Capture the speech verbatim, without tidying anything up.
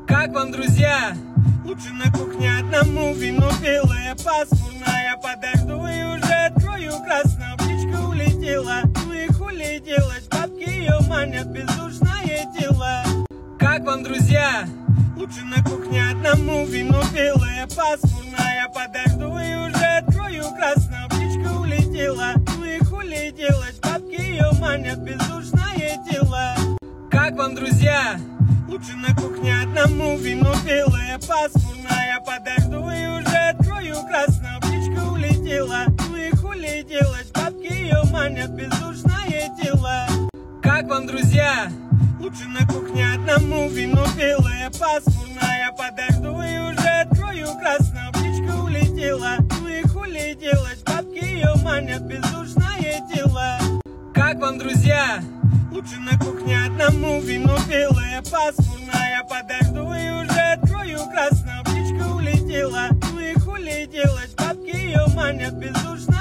Как вам, друзья? Лучше на кухне одному вину белое, пасмурная. Подожду и уже открою красную. Птичка улетела, ну и хули делать? Бабки ее манят, бездушное тело. Как вам, друзья? Лучше на кухне одному вину белое, пасмурная. Подожду и уже открою красную. Птичка улетела, ну и хули делать? Бабки ее манят, бездушное тело. Как вам, друзья? Лучше на кухне одному вину белое, пасмурная. Подожду и уже открою красную. Птичка улетела, ну и хули делать? Бабки ее манят, бездушное тело. Как вам, друзья? Лучше на кухне одному вину белое, пасмурная. Подожду и уже открою красную. Птичка улетела, ну и хули делать? Бабки ее манят, бездушное тело. Как вам, друзья? Лучше на кухне одному вину белое, пасмурная. Подожду и уже открою красную. Птичка улетела, ну и хули делать? Бабки ее манят, бездушное